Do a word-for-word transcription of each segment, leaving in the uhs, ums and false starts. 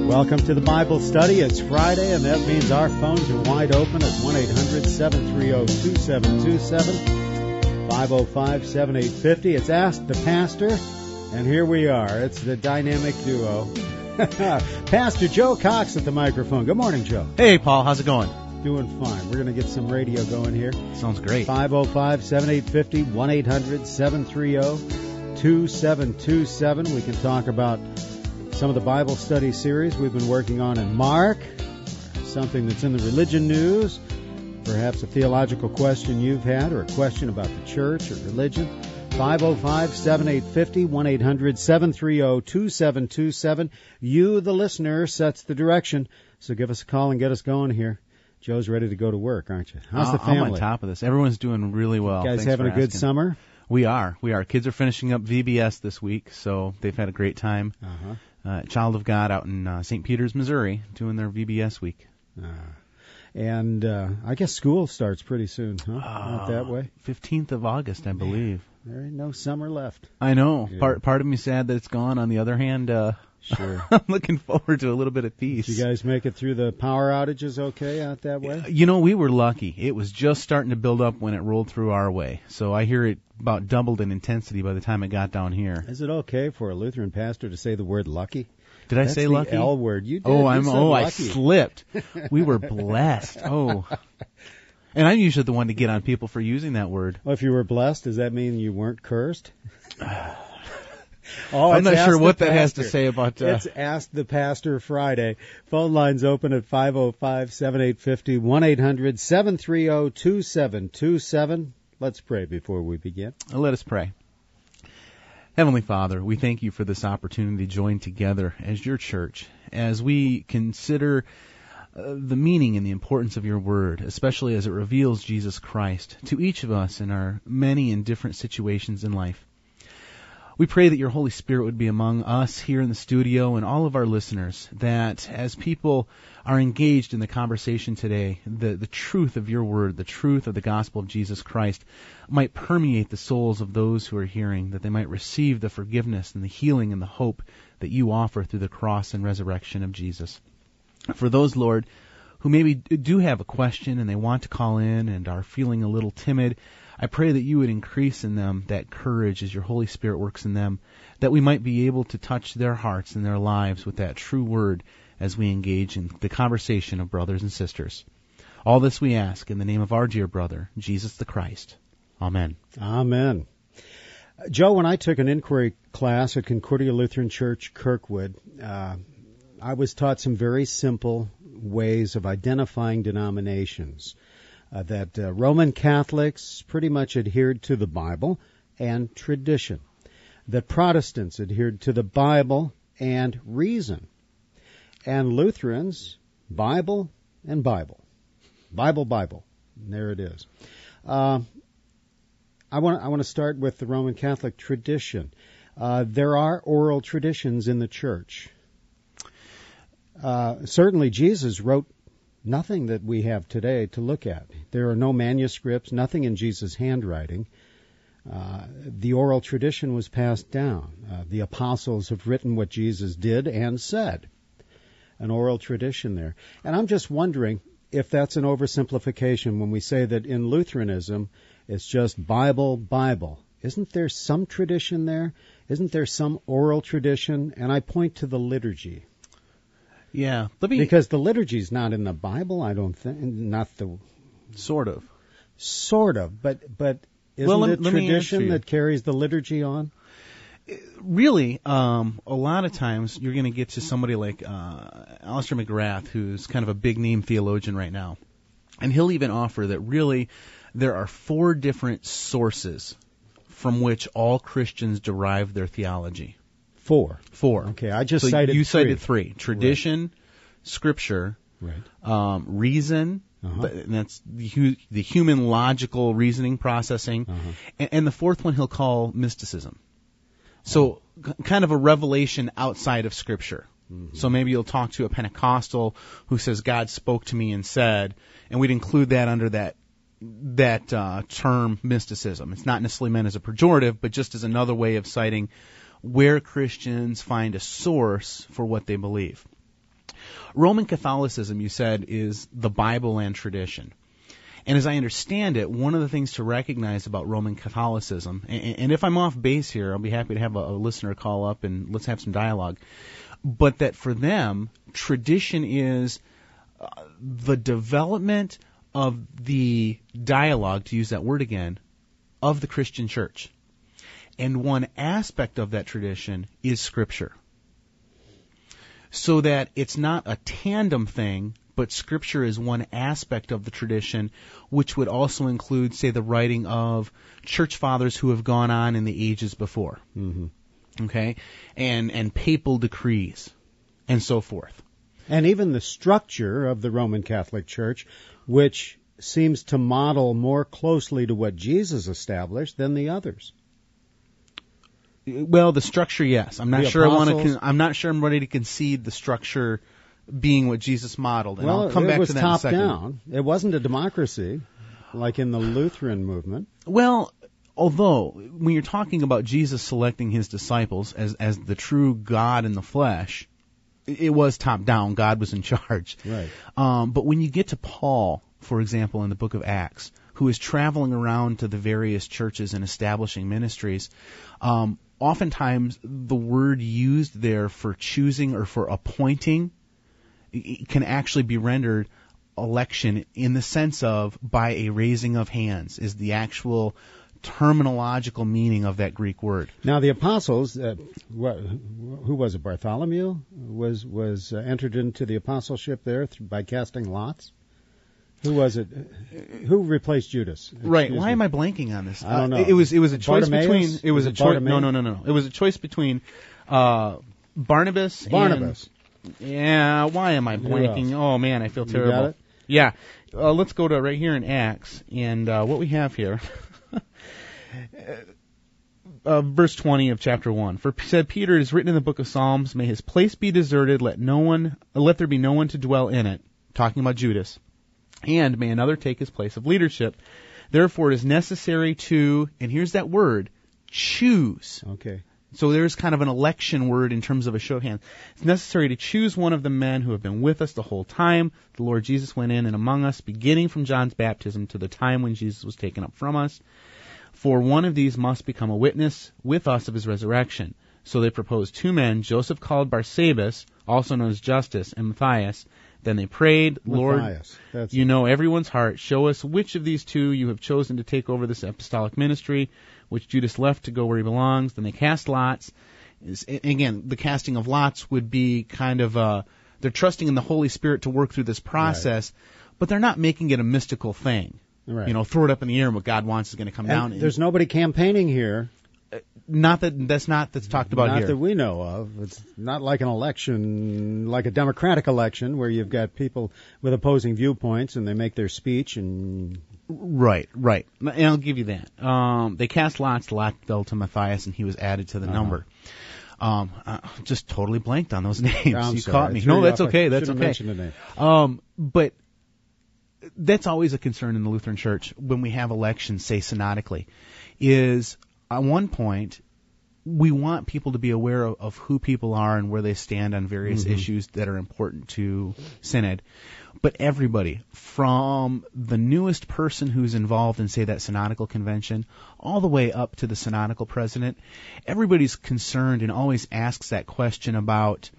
Welcome to the Bible study. It's Friday, and that means our phones are wide open at one eight hundred seven three zero two seven two seven, five oh five seven eight five oh. It's Ask the Pastor, and here we are. It's the dynamic duo. Pastor Joe Cox at the microphone. Good morning, Joe. Hey, Paul. How's it going? Doing fine. We're going to get some radio going here. Sounds great. five oh five seven eight five oh, one eight hundred seven three zero two seven two seven. We can talk about some of the Bible study series we've been working on in Mark, something that's in the religion news, perhaps a theological question you've had or a question about the church or religion. five oh five seven eight five oh, one eight hundred seven three zero two seven two seven. You, the listener, sets the direction, so give us a call and get us going here. Joe's ready to go to work, aren't you? How's the family? I'm on top of this. Everyone's doing really well. You guys Thanks having a good asking. summer? We are. We are. Kids are finishing up V B S this week, so they've had a great time. Uh-huh. Uh, Child of God out in uh, Saint Peters, Missouri, doing their V B S week. Uh, and uh, I guess school starts pretty soon, huh? Uh, Not that way? fifteenth of August, I believe. There ain't no summer left. I know. Yeah. Part part of me sad that it's gone. On the other hand, uh, sure. I'm looking forward to a little bit of peace. Did you guys make it through the power outages okay out that way? You know, we were lucky. It was just starting to build up when it rolled through our way. So I hear it about doubled in intensity by the time it got down here. Is it okay for a Lutheran pastor to say the word lucky? Did I That's say the lucky? L word. You did. Oh, You I'm. said Oh, I lucky. slipped. We were blessed. Oh, and I'm usually the one to get on people for using that word. Well, if you were blessed, does that mean you weren't cursed? Oh, I'm it's not sure Ask what the that has to Pastor. say about. Uh, It's Ask the Pastor Friday. Phone lines open at five oh five seven eight five oh, one eight hundred seven three zero two seven two seven. Let's pray before we begin. Let us pray. Heavenly Father, we thank you for this opportunity to join together as your church, as we consider uh, the meaning and the importance of your word, especially as it reveals Jesus Christ to each of us in our many and different situations in life. We pray that your Holy Spirit would be among us here in the studio and all of our listeners, that as people are engaged in the conversation today, the, the truth of your word, the truth of the gospel of Jesus Christ might permeate the souls of those who are hearing, that they might receive the forgiveness and the healing and the hope that you offer through the cross and resurrection of Jesus. For those, Lord, who maybe do have a question and they want to call in and are feeling a little timid, I pray that you would increase in them that courage as your Holy Spirit works in them, that we might be able to touch their hearts and their lives with that true word as we engage in the conversation of brothers and sisters. All this we ask in the name of our dear brother, Jesus the Christ. Amen. Amen. Joe, when I took an inquiry class at Concordia Lutheran Church, Kirkwood, uh, I was taught some very simple ways of identifying denominations. Uh, that uh, Roman Catholics pretty much adhered to the Bible and tradition. That Protestants adhered to the Bible and reason. And Lutherans, Bible and Bible. Bible, Bible. And there it is. Uh, I want I want to start with the Roman Catholic tradition. Uh, there are oral traditions in the church. Uh, certainly Jesus wrote nothing that we have today to look at. There are no manuscripts, nothing in Jesus' handwriting. Uh, the oral tradition was passed down. Uh, the apostles have written what Jesus did and said. An oral tradition there. And I'm just wondering if that's an oversimplification when we say that in Lutheranism it's just Bible, Bible. Isn't there some tradition there? Isn't there some oral tradition? And I point to the liturgy. Yeah, let me, because the liturgy's not in the Bible, I don't think. Not the sort of, sort of, but but isn't well, let, it let tradition that carries the liturgy on? Really, um, a lot of times you're going to get to somebody like uh, Alistair McGrath, who's kind of a big name theologian right now, and he'll even offer that really there are four different sources from which all Christians derive their theology. Four. Four. Okay, I just so cited you three. cited three. Tradition, right. Scripture, right. Um, reason, uh-huh. but, and that's the, hu- the human logical reasoning processing, uh-huh. and, and the fourth one he'll call mysticism. So oh. c- kind of a revelation outside of Scripture. Mm-hmm. So maybe you'll talk to a Pentecostal who says, God spoke to me and said, and we'd include that under that that uh, term mysticism. It's not necessarily meant as a pejorative, but just as another way of citing where Christians find a source for what they believe. Roman Catholicism, you said, is the Bible and tradition. And as I understand it, one of the things to recognize about Roman Catholicism, and, and if I'm off base here, I'll be happy to have a, a listener call up and let's have some dialogue, but that for them, tradition is uh, the development of the dialogue, to use that word again, of the Christian church. And one aspect of that tradition is Scripture. So that it's not a tandem thing, but Scripture is one aspect of the tradition, which would also include, say, the writing of church fathers who have gone on in the ages before. Mm-hmm. Okay? And, and papal decrees, and so forth. And even the structure of the Roman Catholic Church, which seems to model more closely to what Jesus established than the others. Well, the structure, yes. I'm not The sure I want to. apostles. Con- I'm not sure I'm ready to concede the structure being what Jesus modeled, and well, I'll come it back was to that in a top second. down. It wasn't a democracy like in the Lutheran movement. Well, although when you're talking about Jesus selecting his disciples as as the true God in the flesh, it was top down. God was in charge. Right. Um, but when you get to Paul, for example, in the book of Acts, who is traveling around to the various churches and establishing ministries, um, oftentimes the word used there for choosing or for appointing can actually be rendered election in the sense of by a raising of hands is the actual terminological meaning of that Greek word. Now the apostles, uh, what, who was it? Bartholomew was was uh, entered into the apostleship there th- by casting lots. Who was it? Who replaced Judas? Right. Excuse Why me. am I blanking on this? I don't know. Uh, it was it was a choice Bartimaeus? between it was, Was a it choice. No, Bartimaeus? no, no, no. It was a choice between uh, Barnabas. Barnabas. And, yeah. Why am I Who blanking? else? Oh man, I feel You terrible. got it? Yeah. Uh, let's go to right here in Acts, and uh, what we have here. Uh, verse twenty of chapter one. For said Peter, it is written in the book of Psalms, may his place be deserted, let no one, let there be no one to dwell in it. Talking about Judas. And may another take his place of leadership. Therefore it is necessary to, and here's that word, choose. Okay. So there's kind of an election word in terms of a show of hands. It's necessary to choose one of the men who have been with us the whole time. The Lord Jesus went in and among us, beginning from John's baptism to the time when Jesus was taken up from us. For one of these must become a witness with us of his resurrection. So they proposed two men, Joseph called Barsabas, also known as Justus, and Matthias. Then they prayed, Lord, Matthias. That's you know everyone's heart. Show us which of these two you have chosen to take over this apostolic ministry, which Judas left to go where he belongs. Then they cast lots. Again, the casting of lots would be kind of, uh, they're trusting in the Holy Spirit to work through this process, right. But they're not making it a mystical thing. Right. You know, throw it up in the air and what God wants is going to come and down. There's nobody campaigning here. Not that that's not that's talked about not here. Not that we know of. It's not like an election, like a democratic election, where you've got people with opposing viewpoints and they make their speech and. Right, right. And I'll give you that. Um, they cast lots. The lot fell to Matthias, and he was added to the uh-huh. number. Um, I just totally blanked on those names. I'm you sorry. caught me. No, that's okay. That's okay. Mentioned a name. Um, but that's always a concern in the Lutheran Church when we have elections, say synodically, is at one point we want people to be aware of, of who people are and where they stand on various mm-hmm. issues that are important to Synod. But everybody, from the newest person who's involved in, say, that synodical convention, all the way up to the synodical president, everybody's concerned and always asks that question about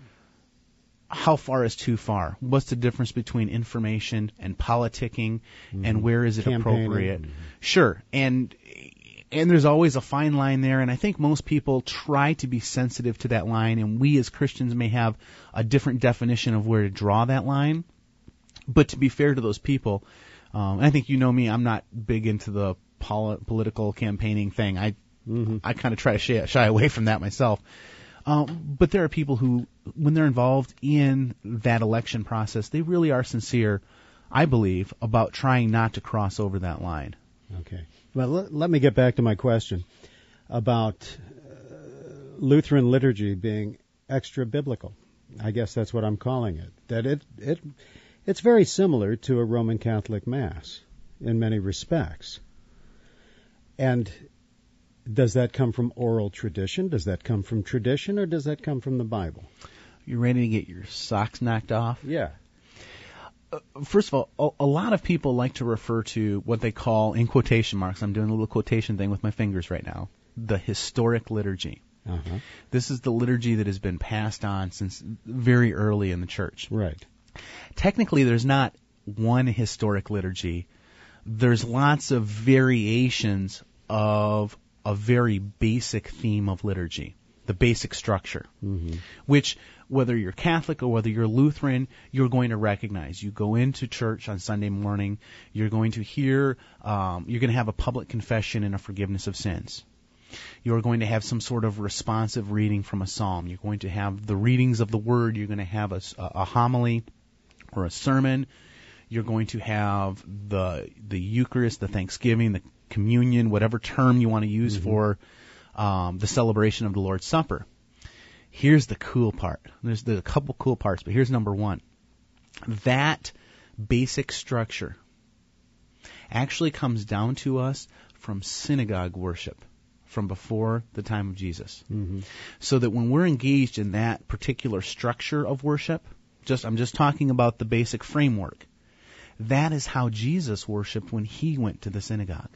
how far is too far? What's the difference between information and politicking, mm-hmm. and where is it Campaigning. appropriate? Mm-hmm. Sure, and and there's always a fine line there, and I think most people try to be sensitive to that line, and we as Christians may have a different definition of where to draw that line. But to be fair to those people, um, I think you know me, I'm not big into the poli- political campaigning thing. I mm-hmm. I kind of try to shy, shy away from that myself. Um, but there are people who, when they're involved in that election process, they really are sincere, I believe, about trying not to cross over that line. Okay. Well, let, let me get back to my question about uh, Lutheran liturgy being extra biblical. I guess that's what I'm calling it. That it it it's very similar to a Roman Catholic Mass in many respects. And does that come from oral tradition? Does that come from tradition, or does that come from the Bible? You ready to get your socks knocked off? Yeah. Uh, first of all, a, a lot of people like to refer to what they call, in quotation marks, I'm doing a little quotation thing with my fingers right now, the historic liturgy. Uh-huh. This is the liturgy that has been passed on since very early in the church. Right. Technically, there's not one historic liturgy. There's lots of variations of a very basic theme of liturgy, the basic structure, mm-hmm. which, whether you're Catholic or whether you're Lutheran, you're going to recognize. You go into church on Sunday morning, you're going to hear, um, you're going to have a public confession and a forgiveness of sins. You're going to have some sort of responsive reading from a psalm. You're going to have the readings of the Word. You're going to have a, a homily or a sermon. You're going to have the the Eucharist, the Thanksgiving, the communion, whatever term you want to use mm-hmm. for um, the celebration of the Lord's Supper. Here's the cool part. There's, there's a couple cool parts, but here's number one. That basic structure actually comes down to us from synagogue worship, from before the time of Jesus. Mm-hmm. So that when we're engaged in that particular structure of worship, just I'm just talking about the basic framework, that is how Jesus worshiped when he went to the synagogue.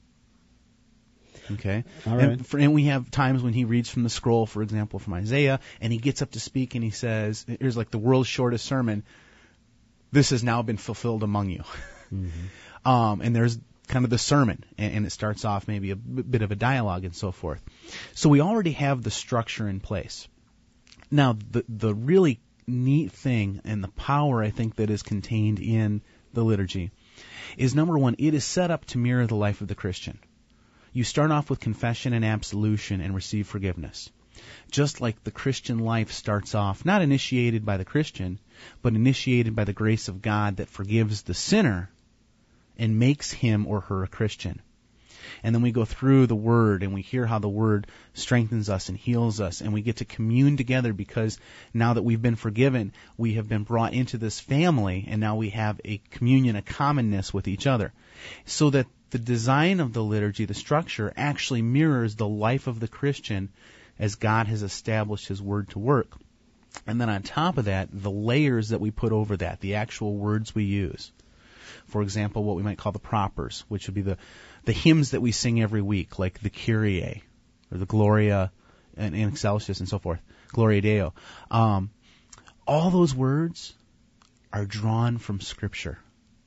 Okay? All right. And, for, and we have times when he reads from the scroll, for example, from Isaiah, and he gets up to speak and he says, here's like the world's shortest sermon, this has now been fulfilled among you. Mm-hmm. um, and there's kind of the sermon, and, and it starts off maybe a b- bit of a dialogue and so forth. So we already have the structure in place. Now, the the really neat thing and the power, I think, that is contained in the liturgy is, number one, it is set up to mirror the life of the Christian. You start off with confession and absolution and receive forgiveness. Just like the Christian life starts off, not initiated by the Christian, but initiated by the grace of God that forgives the sinner and makes him or her a Christian. And then we go through the Word and we hear how the Word strengthens us and heals us, and we get to commune together because now that we've been forgiven, we have been brought into this family, and now we have a communion, a commonness with each other. So that the design of the liturgy, the structure, actually mirrors the life of the Christian as God has established His Word to work. And then on top of that, the layers that we put over that, the actual words we use. For example, what we might call the propers, which would be the, the hymns that we sing every week, like the Kyrie, or the Gloria, and, and Excelsis, and so forth, Gloria Deo. Um, all those words are drawn from Scripture.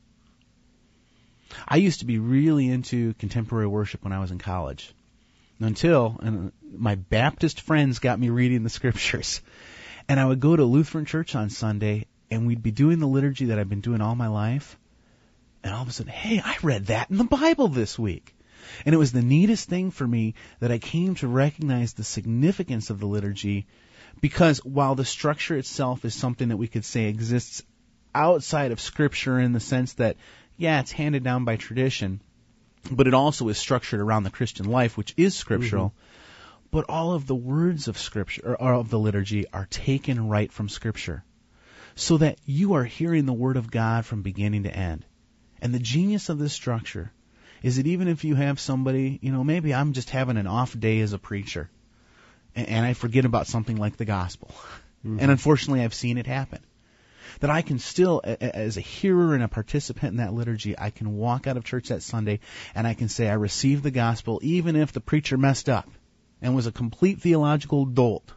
I used to be really into contemporary worship when I was in college, until and my Baptist friends got me reading the Scriptures. And I would go to Lutheran church on Sunday, and we'd be doing the liturgy that I've been doing all my life. And all of a sudden, hey, I read that in the Bible this week. And it was the neatest thing for me that I came to recognize the significance of the liturgy, because while the structure itself is something that we could say exists outside of Scripture in the sense that, yeah, it's handed down by tradition, but it also is structured around the Christian life, which is scriptural. Mm-hmm. But all of the words of Scripture, or of the liturgy, are taken right from Scripture, so that you are hearing the Word of God from beginning to end. And the genius of this structure is that even if you have somebody, you know, maybe I'm just having an off day as a preacher, and, and I forget about something like the gospel, mm-hmm. and unfortunately I've seen it happen, that I can still, as a hearer and a participant in that liturgy, I can walk out of church that Sunday and I can say I received the gospel even if the preacher messed up and was a complete theological dolt,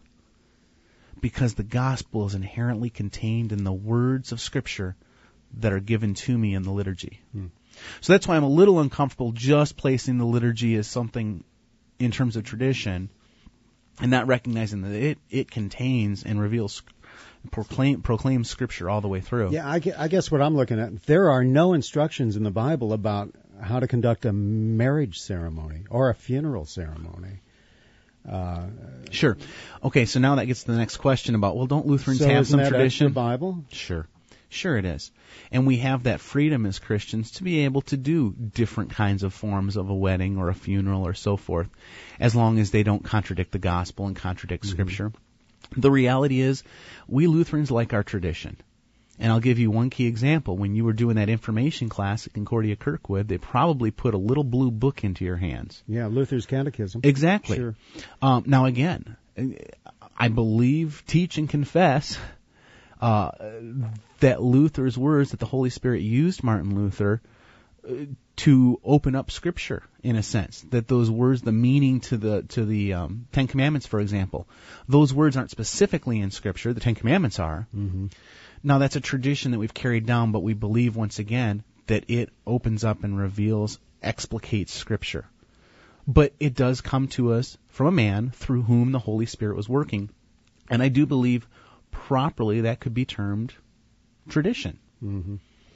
because the gospel is inherently contained in the words of Scripture that are given to me in the liturgy. Hmm. So that's why I'm a little uncomfortable just placing the liturgy as something in terms of tradition and not recognizing that it, it contains and reveals, proclaim, proclaims Scripture all the way through. Yeah, I, I guess what I'm looking at, there are no instructions in the Bible about how to conduct a marriage ceremony or a funeral ceremony. Uh, sure. Okay, so now that gets to the next question about, well, don't Lutherans so have some that tradition? Extra Bible? Sure. Sure it is. And we have that freedom as Christians to be able to do different kinds of forms of a wedding or a funeral or so forth, as long as they don't contradict the gospel and contradict mm-hmm. Scripture. The reality is, we Lutherans like our tradition. And I'll give you one key example. When you were doing that information class at Concordia Kirkwood, they probably put a little blue book into your hands. Yeah, Luther's Catechism. Exactly. Sure. Um, now again, I believe, teach, and confess uh, that Luther's words, that the Holy Spirit used Martin Luther uh, to open up Scripture, in a sense. That those words, the meaning to the to the um, Ten Commandments, for example, those words aren't specifically in Scripture. The Ten Commandments are. Mm-hmm. Now, that's a tradition that we've carried down, but we believe, once again, that it opens up and reveals, explicates Scripture. But it does come to us from a man through whom the Holy Spirit was working. And I do believe properly that could be termed tradition. Mm-hmm.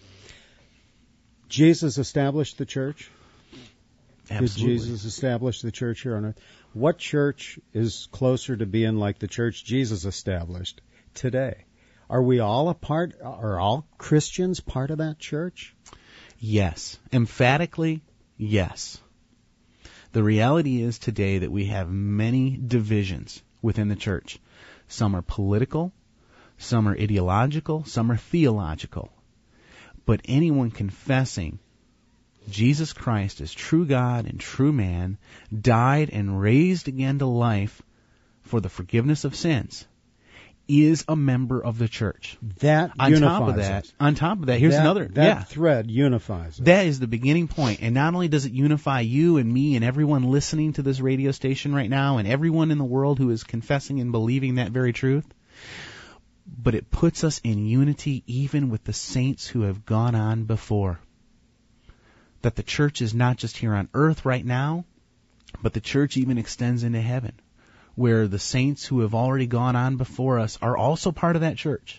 Jesus established the church? Absolutely. Did Jesus establish the church here on earth? What church is closer to being like the church Jesus established today? Are we all a part, are all Christians part of that church? Yes. Emphatically, yes. The reality is today that we have many divisions within the church. Some are political, some are ideological, some are theological. But anyone confessing Jesus Christ as true God and true man, died and raised again to life for the forgiveness of sins, is a member of the church. That on unifies top of that, us. on top of that, here's that, another. That yeah. thread unifies us. That is the beginning point. And not only does it unify you and me and everyone listening to this radio station right now and everyone in the world who is confessing and believing that very truth, but it puts us in unity even with the saints who have gone on before. That the church is not just here on earth right now, but the church even extends into heaven, where the saints who have already gone on before us are also part of that church.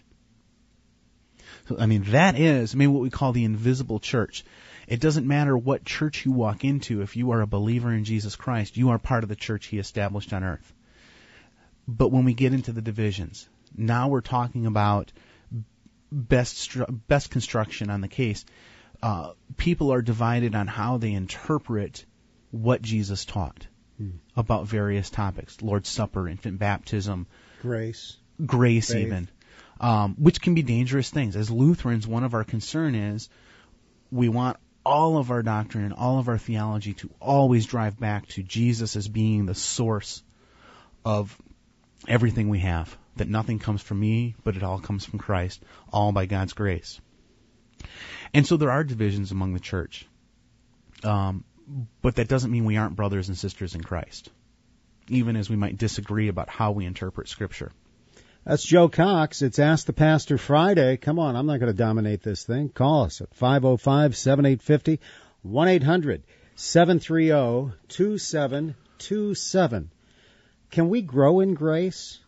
So, I mean, that is, I mean, what we call the invisible church. It doesn't matter what church you walk into. If you are a believer in Jesus Christ, you are part of the church He established on earth. But when we get into the divisions, now we're talking about best stru- best construction on the case. Uh, people are divided on how they interpret what Jesus taught hmm. about various topics. Lord's Supper, infant baptism. Grace. Grace faith. even. Um, which can be dangerous things. As Lutherans, one of our concern is we want all of our doctrine and all of our theology to always drive back to Jesus as being the source of everything we have. That nothing comes from me, but it all comes from Christ, all by God's grace. And so there are divisions among the church. Um, but that doesn't mean we aren't brothers and sisters in Christ, even as we might disagree about how we interpret Scripture. That's Joe Cox. It's Ask the Pastor Friday. Come on, I'm not going to dominate this thing. Call us at five oh five, seven eight five oh, one eight hundred, seven three zero, two seven two seven. Can we grow in grace?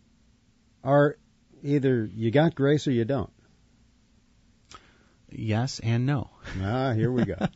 Or either you got grace or you don't? Yes and no. Ah, here we go.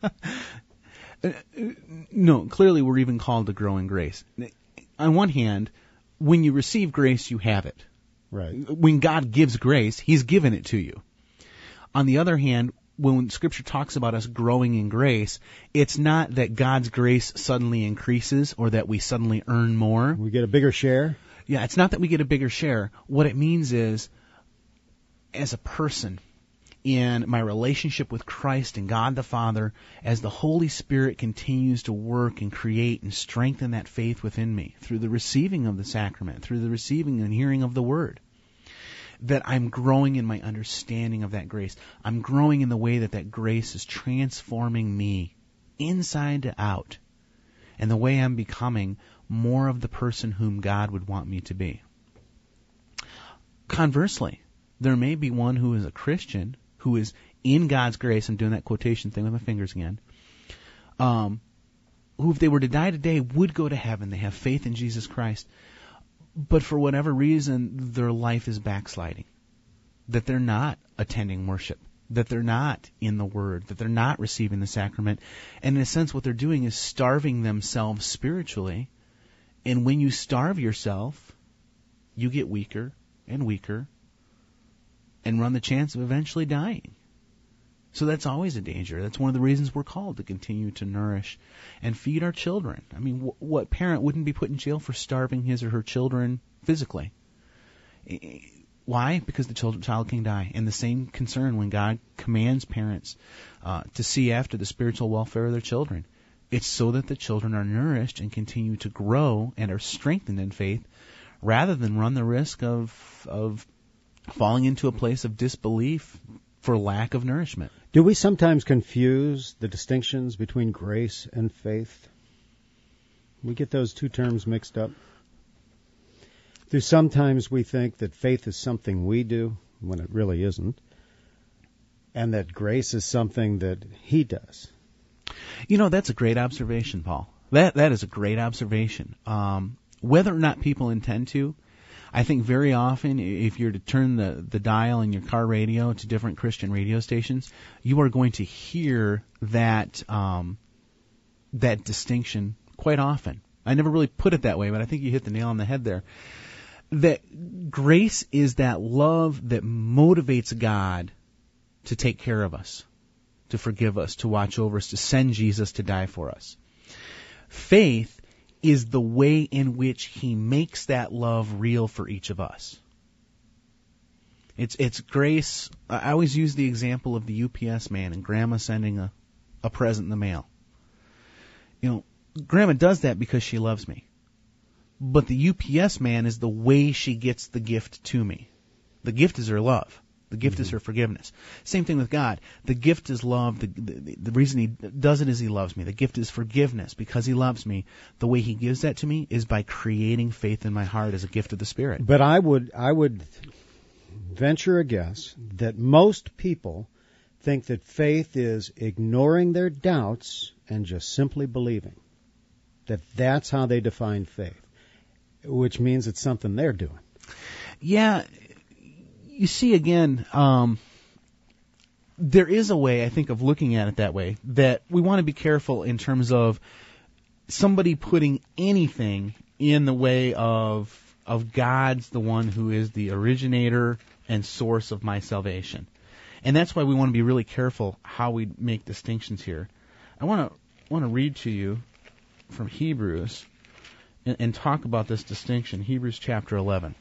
No, clearly we're even called to grow in grace. On one hand, when you receive grace, you have it. Right. When God gives grace, He's given it to you. On the other hand, when Scripture talks about us growing in grace, it's not that God's grace suddenly increases or that we suddenly earn more. We get a bigger share? Yeah, it's not that we get a bigger share. What it means is, as a person, in my relationship with Christ and God the Father, as the Holy Spirit continues to work and create and strengthen that faith within me through the receiving of the sacrament, through the receiving and hearing of the Word, that I'm growing in my understanding of that grace. I'm growing in the way that that grace is transforming me inside to out, and the way I'm becoming more of the person whom God would want me to be. Conversely, there may be one who is a Christian, who is in God's grace, I'm doing that quotation thing with my fingers again, um, who if they were to die today would go to heaven. They have faith in Jesus Christ, but for whatever reason their life is backsliding, that they're not attending worship, that they're not in the Word, that they're not receiving the sacrament, and in a sense what they're doing is starving themselves spiritually. And when you starve yourself, you get weaker and weaker and run the chance of eventually dying. So that's always a danger. That's one of the reasons we're called to continue to nourish and feed our children. I mean, wh- what parent wouldn't be put in jail for starving his or her children physically? Why? Because the child, child can die. And the same concern when God commands parents uh, to see after the spiritual welfare of their children. It's so that the children are nourished and continue to grow and are strengthened in faith rather than run the risk of of falling into a place of disbelief for lack of nourishment. Do we sometimes confuse the distinctions between grace and faith? We get those two terms mixed up. Do sometimes we think that faith is something we do when it really isn't, and that grace is something that He does? You know, that's a great observation, Paul. That that is a great observation. Um, whether or not people intend to, I think very often, if you're to turn the, the dial in your car radio to different Christian radio stations, you are going to hear that um, that distinction quite often. I never really put it that way, but I think you hit the nail on the head there. That grace is that love that motivates God to take care of us, to forgive us, to watch over us, to send Jesus to die for us. Faith is the way in which He makes that love real for each of us. It's it's grace. I always use the example of the U P S man and Grandma sending a, a present in the mail. You know, Grandma does that because she loves me. But the U P S man is the way she gets the gift to me. The gift is her love. The gift mm-hmm. is her forgiveness. Same thing with God. The gift is love. The, the, the reason He does it is He loves me. The gift is forgiveness because He loves me. The way He gives that to me is by creating faith in my heart as a gift of the Spirit. But I would, I would venture a guess that most people think that faith is ignoring their doubts and just simply believing. That that's how they define faith, which means it's something they're doing. Yeah. You see, again, um, there is a way, I think, of looking at it that way, that we want to be careful in terms of somebody putting anything in the way of of God's the one who is the originator and source of my salvation. And that's why we want to be really careful how we make distinctions here. I want to want to read to you from Hebrews and, and talk about this distinction, Hebrews chapter eleven.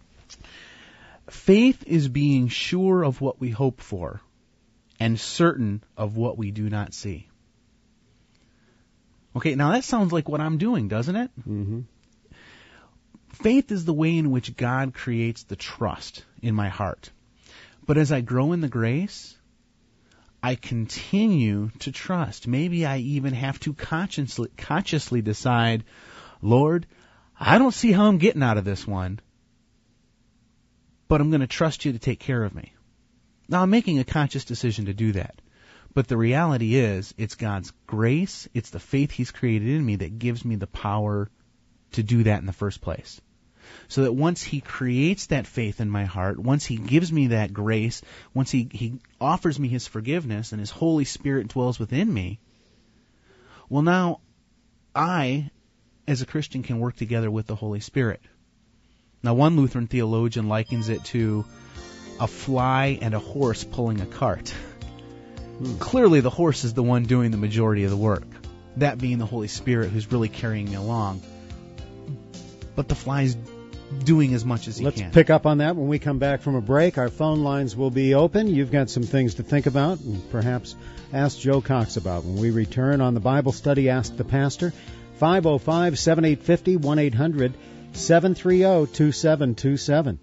Faith is being sure of what we hope for and certain of what we do not see. Okay, now that sounds like what I'm doing, doesn't it? Mm-hmm. Faith is the way in which God creates the trust in my heart. But as I grow in the grace, I continue to trust. Maybe I even have to consciously, consciously decide, Lord, I don't see how I'm getting out of this one, but I'm going to trust You to take care of me. Now, I'm making a conscious decision to do that. But the reality is, it's God's grace, it's the faith He's created in me that gives me the power to do that in the first place. So that once He creates that faith in my heart, once He gives me that grace, once He, he offers me His forgiveness and His Holy Spirit dwells within me, well, now I, as a Christian, can work together with the Holy Spirit. Now, one Lutheran theologian likens it to a fly and a horse pulling a cart. Hmm. Clearly, the horse is the one doing the majority of the work, that being the Holy Spirit who's really carrying me along. But the fly's doing as much as he Let's can. Let's pick up on that when we come back from a break. Our phone lines will be open. You've got some things to think about and perhaps ask Joe Cox about when we return on the Bible Study Ask the Pastor. five oh five, seven eight five oh, one eight hundred seven three oh, two seven two seven.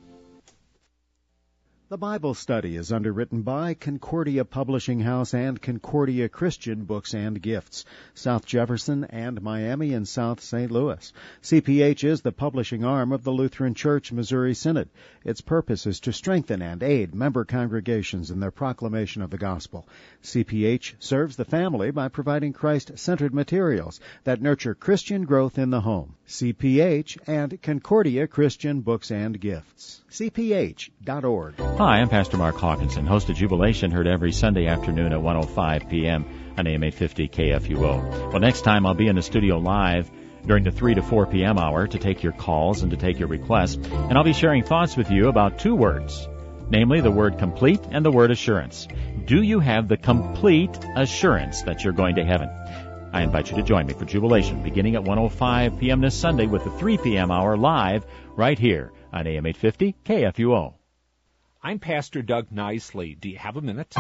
The Bible Study is underwritten by Concordia Publishing House and Concordia Christian Books and Gifts, South Jefferson and Miami and South Saint Louis. C P H is the publishing arm of the Lutheran Church Missouri Synod. Its purpose is to strengthen and aid member congregations in their proclamation of the gospel. C P H serves the family by providing Christ-centered materials that nurture Christian growth in the home. C P H and Concordia Christian Books and Gifts. C P H dot org. Hi, I'm Pastor Mark Hawkinson, host of Jubilation, heard every Sunday afternoon at one oh five p.m. on A M eight fifty K F U O. Well, next time I'll be in the studio live during the three to four p.m. hour to take your calls and to take your requests, and I'll be sharing thoughts with you about two words, namely the word complete and the word assurance. Do you have the complete assurance that you're going to heaven? I invite you to join me for Jubilation beginning at one oh five p.m. this Sunday with the three p.m. hour live right here on A M eight fifty K F U O. I'm Pastor Doug Nicely. Do you have a minute?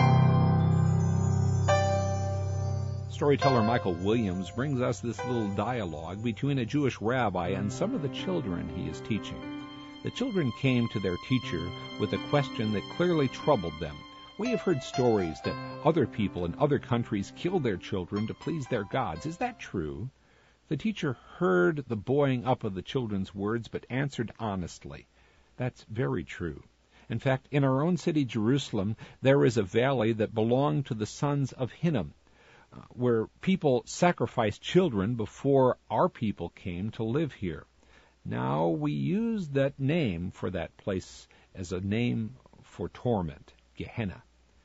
Storyteller Michael Williams brings us this little dialogue between a Jewish rabbi and some of the children he is teaching. The children came to their teacher with a question that clearly troubled them. We have heard stories that other people in other countries kill their children to please their gods. Is that true? The teacher heard the buoying up of the children's words, but answered honestly, "That's very true. In fact, in our own city, Jerusalem, there is a valley that belonged to the sons of Hinnom, uh, where people sacrificed children before our people came to live here. Now we use that name for that place as a name for torment, Gehenna."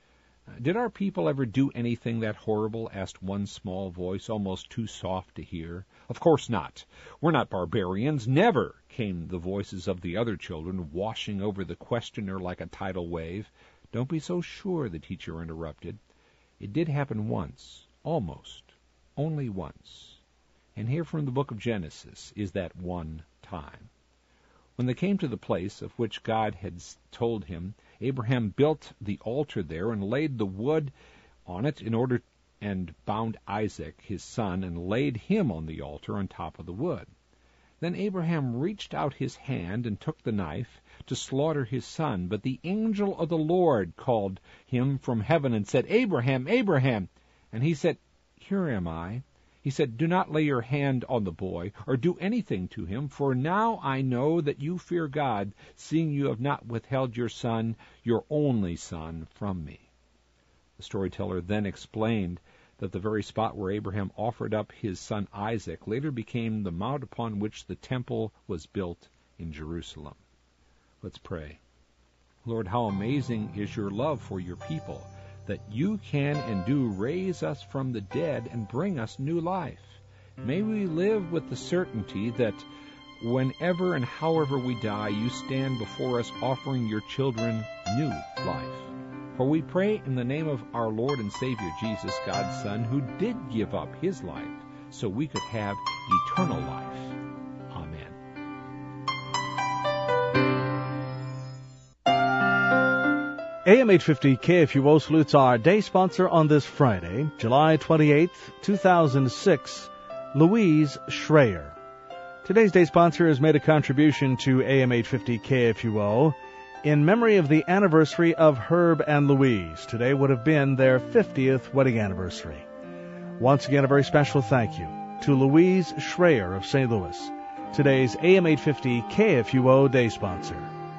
"Did our people ever do anything that horrible?" asked one small voice, almost too soft to hear. "Of course not. We're not barbarians. Never," came the voices of the other children, washing over the questioner like a tidal wave. "Don't be so sure," the teacher interrupted. "It did happen once, almost, only once. And here from the book of Genesis is that one time. When they came to the place of which God had told him, Abraham built the altar there and laid the wood on it in order and bound Isaac, his son, and laid him on the altar on top of the wood. Then Abraham reached out his hand and took the knife to slaughter his son. But the angel of the Lord called him from heaven and said, 'Abraham, Abraham!' And he said, 'Here am I.' He said, 'Do not lay your hand on the boy or do anything to him, for now I know that you fear God, seeing you have not withheld your son, your only son, from me.'" The storyteller then explained that the very spot where Abraham offered up his son Isaac later became the mount upon which the temple was built in Jerusalem. Let's pray. Lord, how amazing is your love for your people, that you can and do raise us from the dead and bring us new life. May we live with the certainty that whenever and however we die, you stand before us offering your children new life. For we pray in the name of our Lord and Savior Jesus, God's Son, who did give up his life so we could have eternal life. Amen. A M eight fifty K F U O salutes our day sponsor on this Friday, July twenty-eighth, two thousand six, Louise Schreier. Today's day sponsor has made a contribution to A M eight fifty K F U O in memory of the anniversary of Herb and Louise. Today would have been their fiftieth wedding anniversary. Once again, a very special thank you to Louise Schreier of Saint Louis, today's A M eight fifty K F U O day sponsor.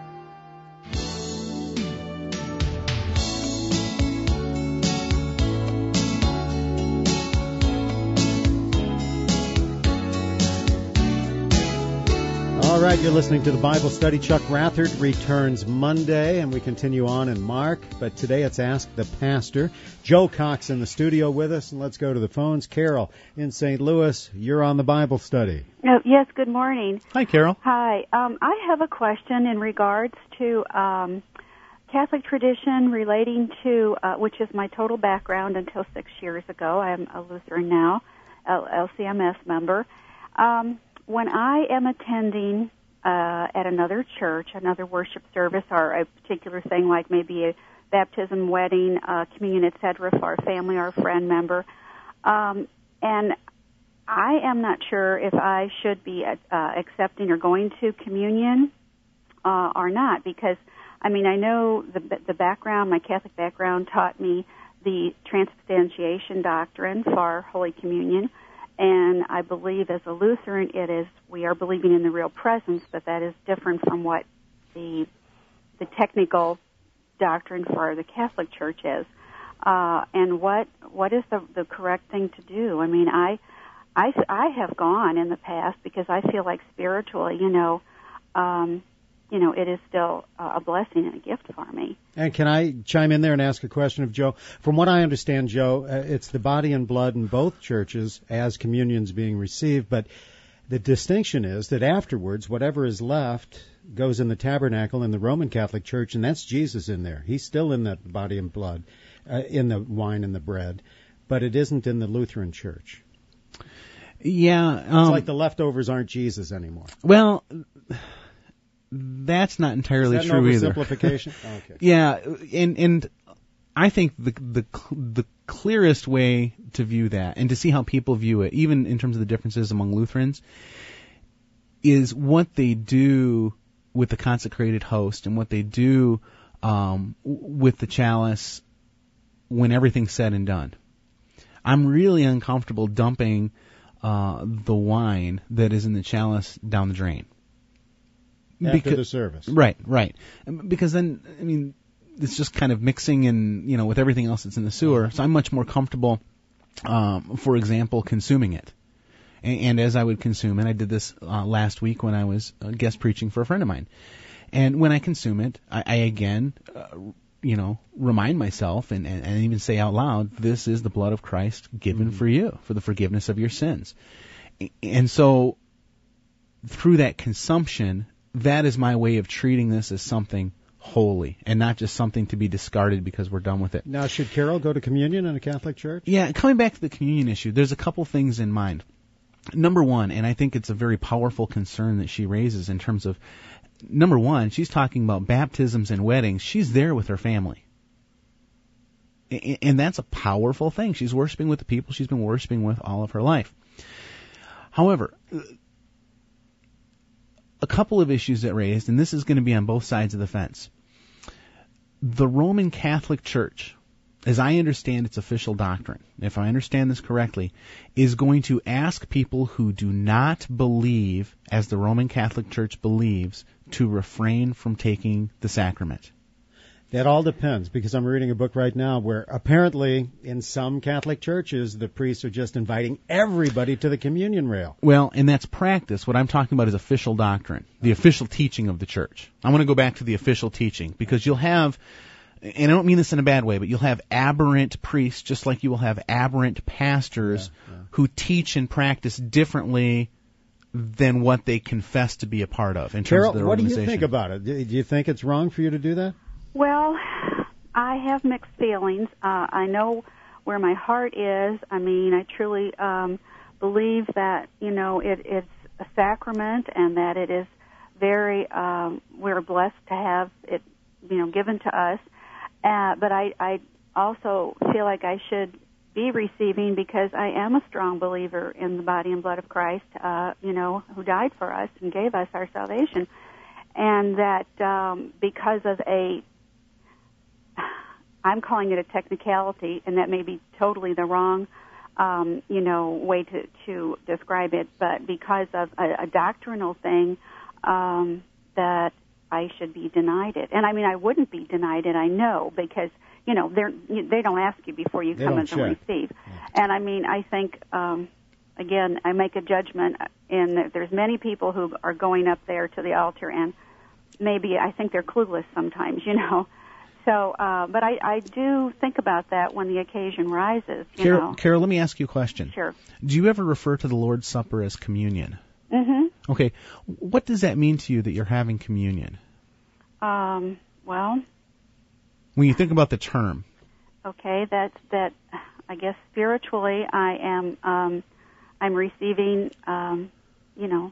All right, you're listening to the Bible Study. Chuck Rathert returns Monday, and we continue on in Mark. But today it's Ask the Pastor. Joe Cox in the studio with us, and let's go to the phones. Carol in Saint Louis, you're on the Bible Study. Oh, yes, good morning. Hi, Carol. Hi. Um, I have a question in regards to um, Catholic tradition relating to, uh, which is my total background until six years ago. I'm a Lutheran now, L C M S member. Um When I am attending uh, at another church, another worship service, or a particular thing like maybe a baptism, wedding, uh, communion, et cetera, for a family or a friend member, um, and I am not sure if I should be uh, accepting or going to communion uh, or not, because, I mean, I know the, the background, my Catholic background taught me the transubstantiation doctrine for Holy Communion. And I believe as a Lutheran, it is, we are believing in the real presence, but that is different from what the the technical doctrine for the Catholic Church is. Uh, and what what is the, the correct thing to do? I mean, I, I, I have gone in the past because I feel like spiritually, you know, um, you know, it is still a blessing and a gift for me. And can I chime in there and ask a question of Joe? From what I understand, Joe, uh, it's the body and blood in both churches as communion's being received, but the distinction is that afterwards, whatever is left goes in the tabernacle in the Roman Catholic Church, and that's Jesus in there. He's still in that body and blood, uh, in the wine and the bread, but it isn't in the Lutheran Church. Yeah. Um, it's like the leftovers aren't Jesus anymore. Well, that's not entirely Is that true an either. Oversimplification? Okay. Yeah, and and I think the the the clearest way to view that and to see how people view it, even in terms of the differences among Lutherans, is what they do with the consecrated host and what they do um, with the chalice when everything's said and done. I'm really uncomfortable dumping uh, the wine that is in the chalice down the drain. After Because, the service. Right, right. Because then, I mean, it's just kind of mixing in, you know, with everything else that's in the sewer. So I'm much more comfortable, um, for example, consuming it. And, and as I would consume it, I did this uh, last week when I was uh, guest preaching for a friend of mine. And when I consume it, I, I again, uh, you know, remind myself and, and, and even say out loud, this is the blood of Christ given mm-hmm. for you, for the forgiveness of your sins. And so through that consumption, that is my way of treating this as something holy and not just something to be discarded because we're done with it. Now, should Carol go to communion in a Catholic church? Yeah, coming back to the communion issue, there's a couple things in mind. Number one, and I think it's a very powerful concern that she raises in terms of, number one, she's talking about baptisms and weddings. She's there with her family. And that's a powerful thing. She's worshiping with the people she's been worshiping with all of her life. However, a couple of issues that raised, and this is going to be on both sides of the fence. The Roman Catholic Church, as I understand its official doctrine, if I understand this correctly, is going to ask people who do not believe, as the Roman Catholic Church believes, to refrain from taking the sacrament. That all depends, because I'm reading a book right now where apparently in some Catholic churches the priests are just inviting everybody to the communion rail. Well, and that's practice. What I'm talking about is official doctrine, the official teaching of the church. I want to go back to the official teaching, because you'll have, and I don't mean this in a bad way, but you'll have aberrant priests just like you will have aberrant pastors yeah, yeah. who teach and practice differently than what they confess to be a part of in terms Carol, of their what do organization. you think about it? Do you think it's wrong for you to do that? Well, I have mixed feelings. Uh, I know where my heart is. I mean, I truly um, believe that, you know, it, it's a sacrament and that it is very, um, we're blessed to have it, you know, given to us. Uh, but I, I also feel like I should be receiving because I am a strong believer in the body and blood of Christ, uh, you know, who died for us and gave us our salvation. And that um, because of a I'm calling it a technicality, and that may be totally the wrong, um, you know, way to, to describe it, but because of a, a doctrinal thing, um, that I should be denied it. And I mean, I wouldn't be denied it, I know, because, you know, they're, they don't ask you before you they come in to receive. Yeah. And I mean, I think, um, again, I make a judgment in that there's many people who are going up there to the altar, and maybe I think they're clueless sometimes, you know. So, uh, but I, I do think about that when the occasion rises. You Carol, know. Carol, let me ask you a question. Sure. Do you ever refer to the Lord's Supper as communion? Mm-hmm. Okay. What does that mean to you that you're having communion? Um, well. When you think about the term. Okay, that's that. I guess spiritually, I am. Um, I'm receiving. Um, you know.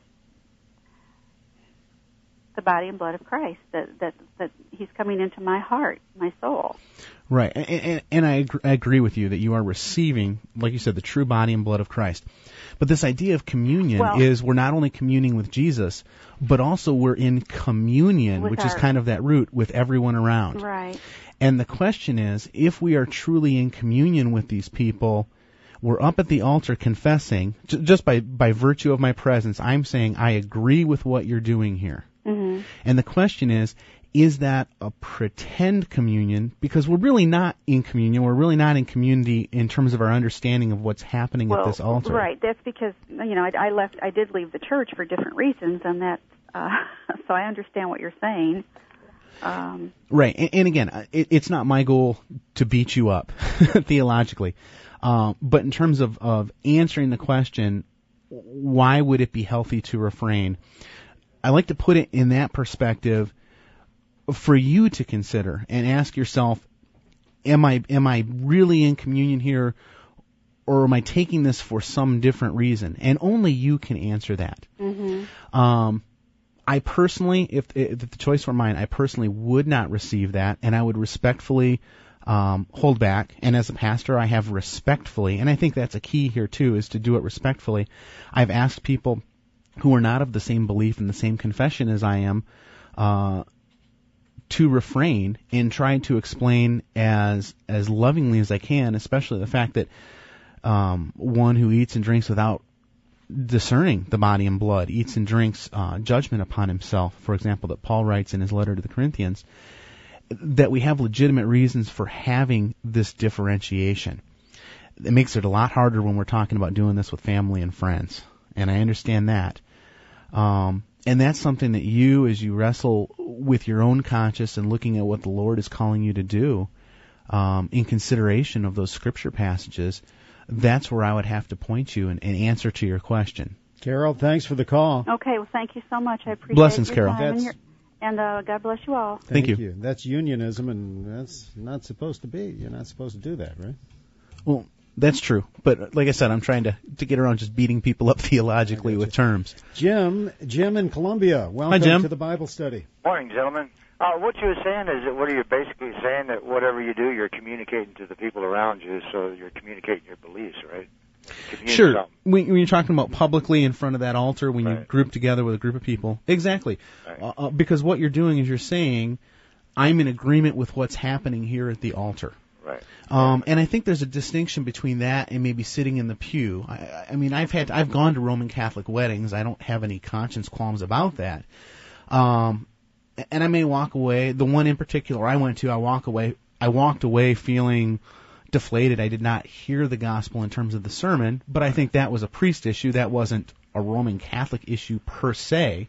The body and blood of Christ, that that that He's coming into my heart, my soul. Right, and, and, and I, agree, I agree with you that you are receiving, like you said, the true body and blood of Christ. But this idea of communion well, is we're not only communing with Jesus, but also we're in communion, which our, is kind of that root, with everyone around. Right. And the question is, if we are truly in communion with these people, we're up at the altar confessing, j- just by, by virtue of my presence, I'm saying I agree with what you're doing here. Mm-hmm. And the question is, is that a pretend communion? Because we're really not in communion. We're really not in community in terms of our understanding of what's happening well, at this altar. Right. That's because, you know, I, I left. I did leave the church for different reasons, and that. Uh, so I understand what you're saying. Um, right. And, and again, it, it's not my goal to beat you up theologically, uh, but in terms of, of answering the question, why would it be healthy to refrain? I like to put it in that perspective for you to consider and ask yourself, am I am I really in communion here, or am I taking this for some different reason? And only you can answer that. mm-hmm. Um, I personally, if, if the choice were mine, I personally would not receive that, and I would respectfully um, hold back. And as a pastor, I have respectfully, and I think that's a key here too, is to do it respectfully. I've asked people who are not of the same belief and the same confession as I am, uh, to refrain and try to explain as as lovingly as I can, especially the fact that um, one who eats and drinks without discerning the body and blood, eats and drinks uh, judgment upon himself, for example, that Paul writes in his letter to the Corinthians, that we have legitimate reasons for having this differentiation. It makes it a lot harder when we're talking about doing this with family and friends, and I understand that. Um, and that's something that you, as you wrestle with your own conscience and looking at what the Lord is calling you to do, um, in consideration of those scripture passages, that's where I would have to point you and, and answer to your question. Carol, thanks for the call. Okay, well, thank you so much. I appreciate Blessings, your Carol. time and, That's- your, and uh, God bless you all. Thank Thank you. you. That's unionism, and that's not supposed to be. You're not supposed to do that, right? Well, that's true. But like I said, I'm trying to, to get around just beating people up theologically with terms. Jim, Jim in Columbia, welcome Jim. to the Bible study. Morning, gentlemen. Uh, what you were saying is that what are you basically saying that whatever you do, you're communicating to the people around you, so you're communicating your beliefs, right? Communicate Sure. something. When, when you're talking about publicly in front of that altar, when you Right. group together with a group of people, exactly. Right. Uh, uh, because what you're doing is you're saying, I'm in agreement with what's happening here at the altar. Right. Um, and I think there's a distinction between that and maybe sitting in the pew. I, I mean, I've had, I've gone to Roman Catholic weddings. I don't have any conscience qualms about that. Um, and I may walk away. The one in particular I went to, I walk away. I walked away feeling deflated. I did not hear the gospel in terms of the sermon, but I think that was a priest issue. That wasn't a Roman Catholic issue per se.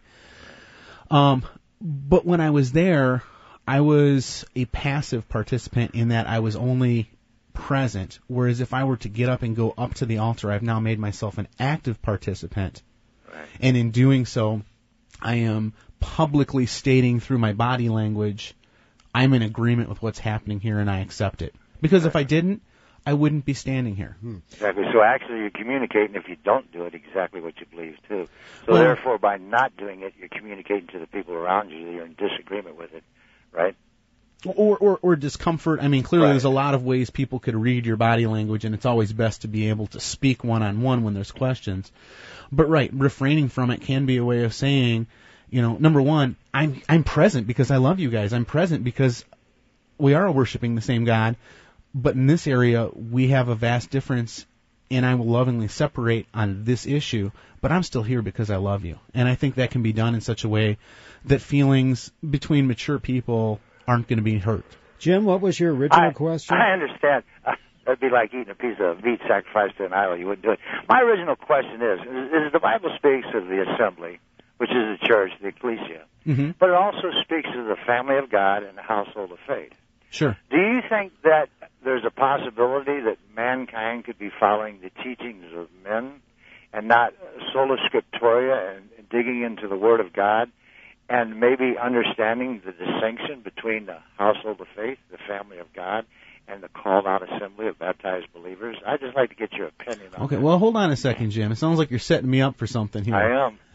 Um, but when I was there, I was a passive participant in that I was only present, whereas if I were to get up and go up to the altar, I've now made myself an active participant. Right. And in doing so, I am publicly stating through my body language, I'm in agreement with what's happening here and I accept it. Because if I didn't, I wouldn't be standing here. Exactly. So actually, you're communicating if you don't do it exactly what you believe too. So Well- therefore, by not doing it, you're communicating to the people around you that you're in disagreement with it, right? Or, or, or discomfort. I mean, clearly Right. there's a lot of ways people could read your body language, and it's always best to be able to speak one-on-one when there's questions. But right, refraining from it can be a way of saying, you know, number one, I'm I'm present because I love you guys. I'm present because we are worshiping the same God, but in this area we have a vast difference, and I will lovingly separate on this issue, but I'm still here because I love you. And I think that can be done in such a way that feelings between mature people aren't going to be hurt. Jim, what was your original I, question? I understand. Uh, that'd be like eating a piece of meat sacrificed to an idol. You wouldn't do it. My original question is, is, is the Bible speaks of the assembly, which is the church, the ecclesia, Mm-hmm. but it also speaks of the family of God and the household of faith. Sure. Do you think that there's a possibility that mankind could be following the teachings of men and not sola scriptura and, and digging into the Word of God and maybe understanding the distinction between the household of faith, the family of God, and the called-out assembly of baptized believers? I'd just like to get your opinion on Okay, that. well, hold on a second, Jim. It sounds like you're setting me up for something here. I am.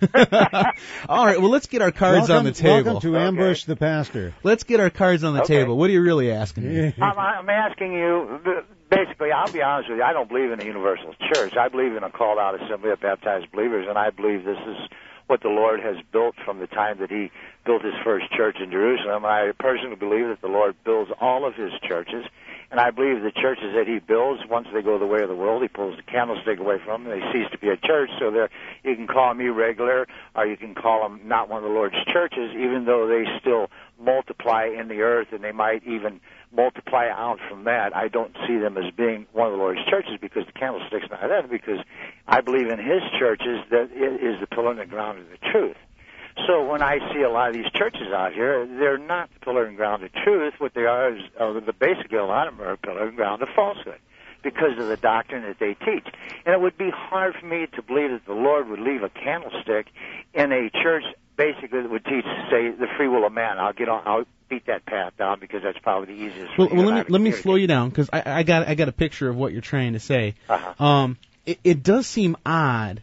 All right, well, let's get our cards welcome, on the table. Welcome to Okay. Ambush the Pastor. Let's get our cards on the Okay. table. What are you really asking me? I'm, I'm asking you, basically, I'll be honest with you, I don't believe in a universal church. I believe in a called-out assembly of baptized believers, and I believe this is what the Lord has built from the time that He built His first church in Jerusalem. I personally believe that the Lord builds all of His churches, and I believe the churches that He builds, once they go the way of the world, He pulls the candlestick away from them, they cease to be a church. So there, you can call them irregular, or you can call them not one of the Lord's churches, even though they still multiply in the earth, and they might even multiply out from that. I don't see them as being one of the Lord's churches because the candlestick's not that, because I believe in His churches that it is the pillar and the ground of the truth. So when I see a lot of these churches out here, they're not the pillar and ground of truth. What they are is, uh, the basically a lot of them are pillar and ground of falsehood because of the doctrine that they teach. And it would be hard for me to believe that the Lord would leave a candlestick in a church basically that would teach, say, the free will of man. I'll get on. I'll beat that path down because that's probably the easiest. Well, for well you let and me I let me to slow you down because I, I got I got a picture of what you're trying to say. Uh-huh. Um, it, it does seem odd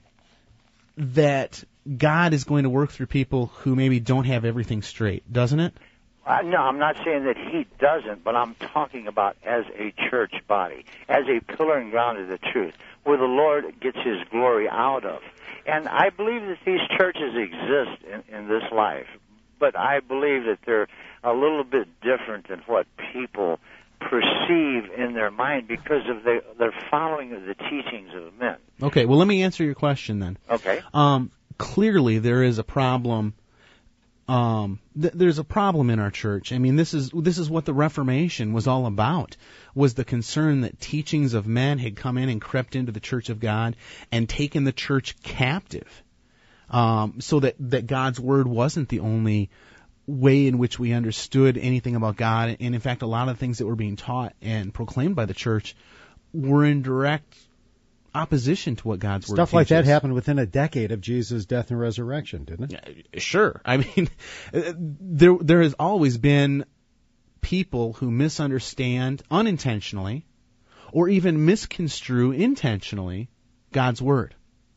that God is going to work through people who maybe don't have everything straight, doesn't it? Uh, no, I'm not saying that He doesn't, but I'm talking about as a church body, as a pillar and ground of the truth, where the Lord gets His glory out of. And I believe that these churches exist in, in this life but I believe that they're a little bit different than what people perceive in their mind because of the, their following of the teachings of men. Okay, well, let me answer your question then. Okay. Um, clearly, there is a problem. Um, th- there's a problem in our church. I mean, this is this is what the Reformation was all about. Was the concern that teachings of men had come in and crept into the Church of God and taken the church captive, um, so that that God's word wasn't the only way in which we understood anything about God. And in fact, a lot of things that were being taught and proclaimed by the church were in direct opposition to what God's word Stuff like that teaches. happened within a decade of Jesus' death and resurrection, didn't it? Sure. I mean, there there has always been people who misunderstand unintentionally or even misconstrue intentionally God's word.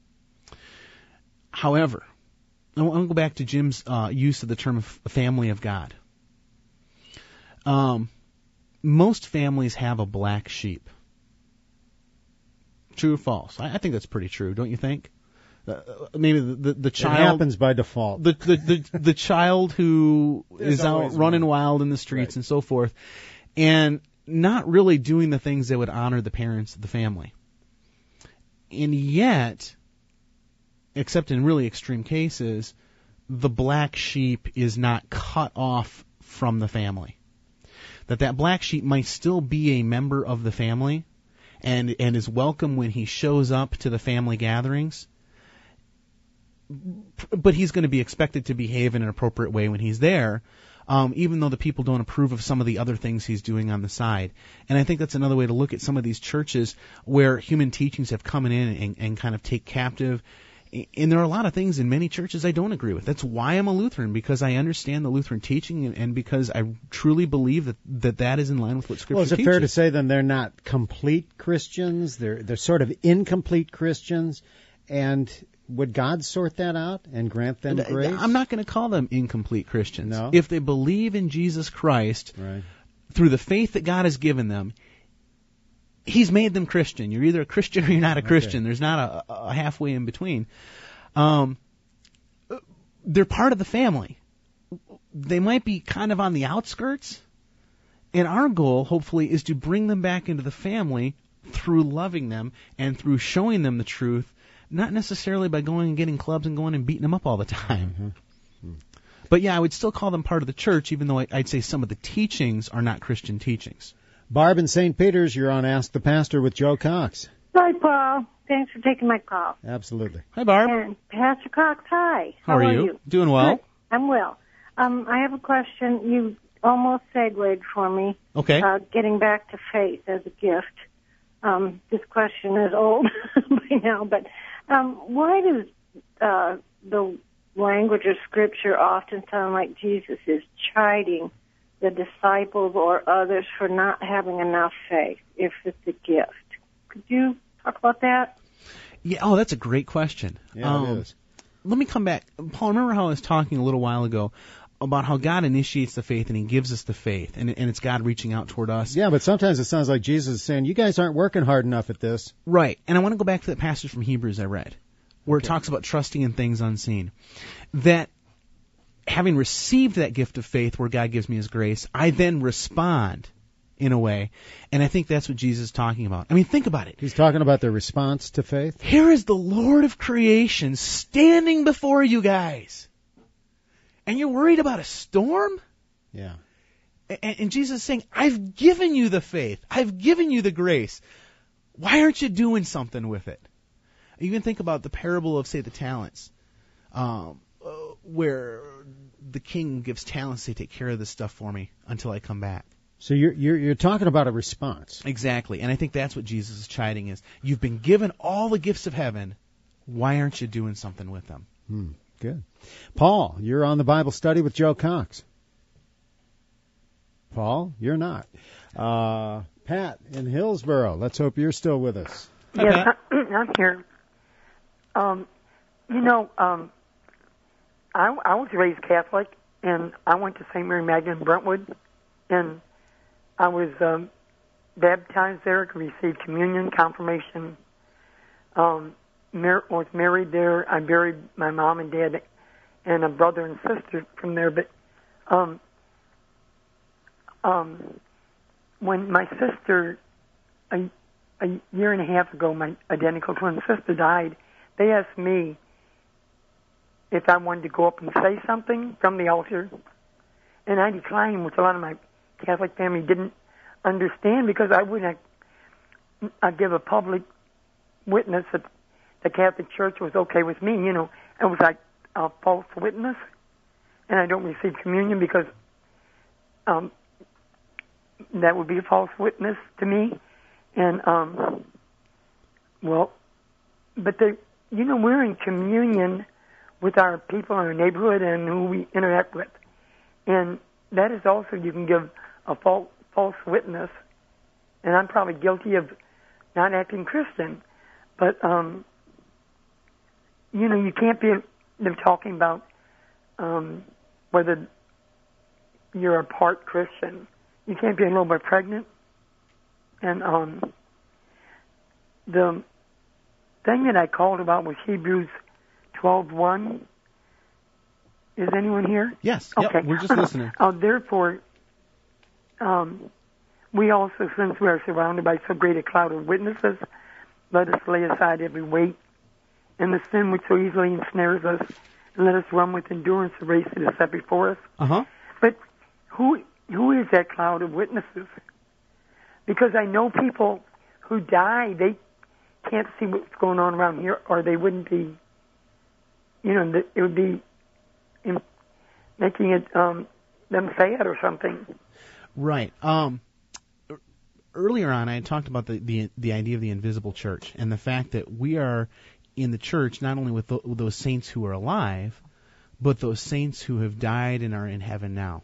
However, I want to go back to Jim's uh, use of the term family of God. Um, most families have a black sheep. True or false? I, I think that's pretty true, don't you think? Uh, maybe the, the, the child... It happens by default. The the, the, the child who is out running one. wild in the streets Right. and so forth, and not really doing the things that would honor the parents of the family. And yet, except in really extreme cases, the black sheep is not cut off from the family. That that black sheep might still be a member of the family and and is welcome when he shows up to the family gatherings, but he's going to be expected to behave in an appropriate way when he's there, um, even though the people don't approve of some of the other things he's doing on the side. And I think that's another way to look at some of these churches where human teachings have come in and, and kind of take captive. And there are a lot of things in many churches I don't agree with. That's why I'm a Lutheran, because I understand the Lutheran teaching and, and because I truly believe that, that that is in line with what Scripture Well, is it teaches. fair to say then they're not complete Christians? They're they're sort of incomplete Christians, and would God sort that out and grant them grace? I'm not going to call them incomplete Christians. No? If they believe in Jesus Christ Right. through the faith that God has given them, He's made them Christian. You're either a Christian or you're not a Christian. Okay. There's not a, a halfway in between. Um, they're part of the family. They might be kind of on the outskirts, and our goal, hopefully, is to bring them back into the family through loving them and through showing them the truth, not necessarily by going and getting clubs and going and beating them up all the time. Mm-hmm. But yeah, I would still call them part of the church, even though I'd say some of the teachings are not Christian teachings. Barb in Saint Peter's, you're on Ask the Pastor with Joe Cox. Hi, Paul. Thanks for taking my call. Absolutely. Hi, Barb. And Pastor Cox, hi. How, are, you? you? Doing well. Good. I'm well. Um, I have a question. You almost segued for me. Okay. Uh, getting back to faith as a gift. Um, this question is old by now, but um, why does uh, the language of Scripture often sound like Jesus is chiding the disciples or others for not having enough faith if it's a gift? Could you talk about that? Yeah. Oh, that's a great question. Yeah, um, it is. Let me come back. Paul, remember how I was talking a little while ago about how God initiates the faith and He gives us the faith, and, and it's God reaching out toward us? Yeah, but sometimes it sounds like Jesus is saying, you guys aren't working hard enough at this. Right. And I want to go back to that passage from Hebrews I read, where okay. it talks about trusting in things unseen. That having received that gift of faith where God gives me His grace, I then respond in a way. And I think that's what Jesus is talking about. I mean, think about it. He's talking about the response to faith. Here is the Lord of creation standing before you guys. And you're worried about a storm? Yeah. And, and Jesus is saying, I've given you the faith. I've given you the grace. Why aren't you doing something with it? You can think about the parable of, say, the talents, um, uh, where the king gives talents, say, take care of this stuff for me until I come back. So you're, you're you're talking about a response. Exactly, and I think that's what Jesus is chiding is, you've been given all the gifts of heaven, why aren't you doing something with them? Hmm, good. Paul, you're on the Bible study with Joe Cox. Paul, you're not. Uh, Pat in Hillsboro, let's hope you're still with us. Yes, I'm here. Um, you know, um, I, I was raised Catholic, and I went to Saint Mary Magdalene Brentwood, and I was um, baptized there, received communion, confirmation. Um, mar- was married there. I buried my mom and dad and a brother and sister from there. But um, um, when my sister, a, a year and a half ago, my identical twin sister died, they asked me if I wanted to go up and say something from the altar, and I declined, which a lot of my Catholic family didn't understand, because I wouldn't uh, give a public witness that the Catholic Church was okay with me. You know, it was like a false witness, and I don't receive communion because um, that would be a false witness to me. And um, well, but the you know we're in communion with our people in our neighborhood and who we interact with, and that is also, you can give a false false witness, and I'm probably guilty of not acting Christian, but um, you know, you can't be them talking about um, whether you're a part Christian. You can't be a little bit pregnant, and um, the thing that I called about was Hebrews twelve one. Is anyone here? Yes. Okay. Yep, we're just listening. uh, therefore, um, we also, since we are surrounded by so great a cloud of witnesses, let us lay aside every weight and the sin which so easily ensnares us, and let us run with endurance the race that is set before us. Uh-huh. But who who is that cloud of witnesses? Because I know people who die, they can't see what's going on around here, or they wouldn't be, you know, it would be in making it um, them sad or something. Right. Um, earlier on, I had talked about the, the the idea of the invisible church and the fact that we are in the church not only with, the, with those saints who are alive, but those saints who have died and are in heaven now.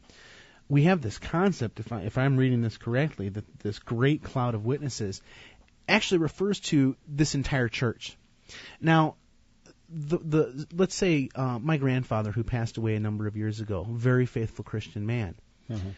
We have this concept, if, I, if I'm reading this correctly, that this great cloud of witnesses actually refers to this entire church. Now, the the let's say uh, my grandfather, who passed away a number of years ago, very faithful Christian man. Mm-hmm.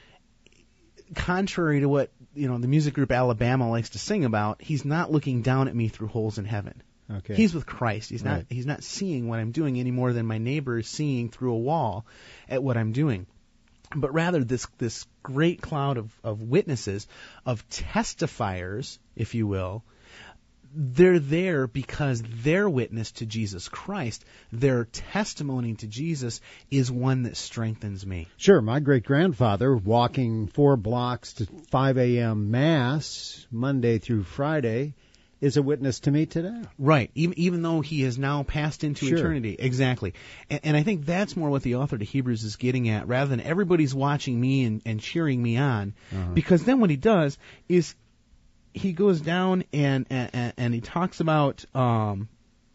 Contrary to what you know the music group Alabama likes to sing about, he's not looking down at me through holes in heaven. Okay. He's with Christ. He's right. not he's not seeing what I'm doing any more than my neighbor is seeing through a wall at what I'm doing. But rather this this great cloud of, of witnesses, of testifiers, if you will, they're there because their witness to Jesus Christ, their testimony to Jesus, is one that strengthens me. Sure. My great-grandfather, walking four blocks to five a.m. Mass, Monday through Friday, is a witness to me today. Right. Even, even though he has now passed into sure. eternity. Exactly. And, and I think that's more what the author to Hebrews is getting at, rather than everybody's watching me and, and cheering me on. Uh-huh. Because then what he does is he goes down and and, and he talks about um,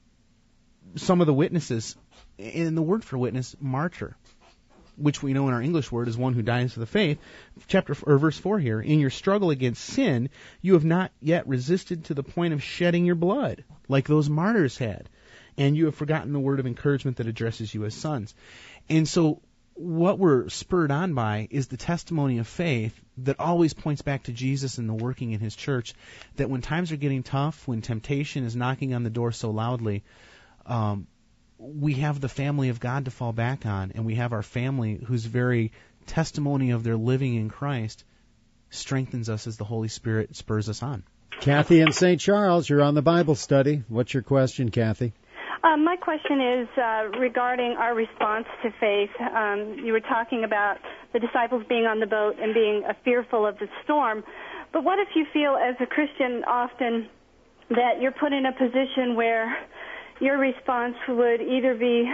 some of the witnesses. In the word for witness, martyr, which we know in our English word is one who dies for the faith. Chapter or verse four here: in your struggle against sin, you have not yet resisted to the point of shedding your blood, like those martyrs had, and you have forgotten the word of encouragement that addresses you as sons. And so, what we're spurred on by is the testimony of faith that always points back to Jesus and the working in His church. That when times are getting tough, when temptation is knocking on the door so loudly, um, we have the family of God to fall back on, and we have our family whose very testimony of their living in Christ strengthens us as the Holy Spirit spurs us on. Kathy in Saint Charles, you're on the Bible study. What's your question, Kathy? Uh, my question is uh, regarding our response to faith. Um, you were talking about the disciples being on the boat and being uh, fearful of the storm. But what if you feel as a Christian often that you're put in a position where your response would either be,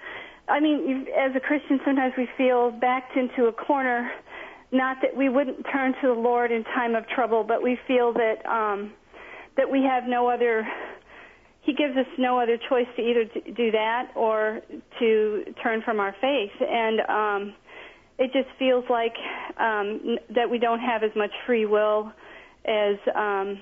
I mean, you, as a Christian, sometimes we feel backed into a corner, not that we wouldn't turn to the Lord in time of trouble, but we feel that um, that we have no other, He gives us no other choice to either do that or to turn from our faith. And um, it just feels like um, that we don't have as much free will as um,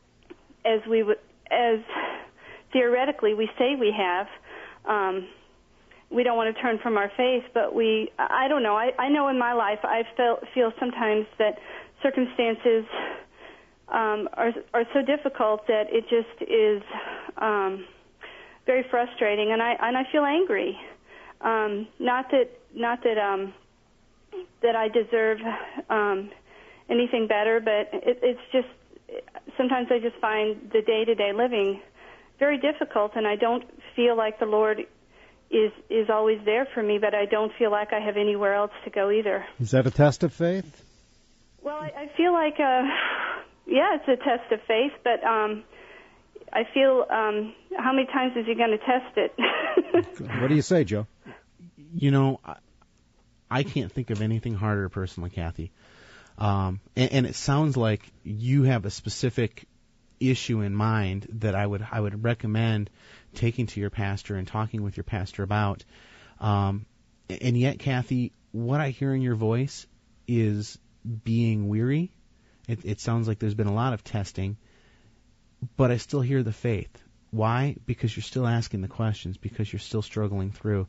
as we would, as theoretically we say we have. Um, we don't want to turn from our faith, but we, I don't know, I, I know in my life I feel, feel sometimes that circumstances um, are, are so difficult that it just is um, very frustrating, and I, and I feel angry. Um, not that not that um, that I deserve um, anything better, but it, it's just sometimes I just find the day-to-day living very difficult, and I don't feel like the Lord is is always there for me, but I don't feel like I have anywhere else to go either. Is that a test of faith? Well, I, I feel like, uh, yeah, it's a test of faith, but um, I feel, um, how many times is he going to test it? What do you say, Joe? You know, I, I can't think of anything harder personally, Kathy. Um, and, and it sounds like you have a specific issue in mind that I would I would recommend taking to your pastor and talking with your pastor about. Um, and yet, Kathy, what I hear in your voice is being weary. It, it sounds like there's been a lot of testing, but I still hear the faith. Why? Because you're still asking the questions, because you're still struggling through.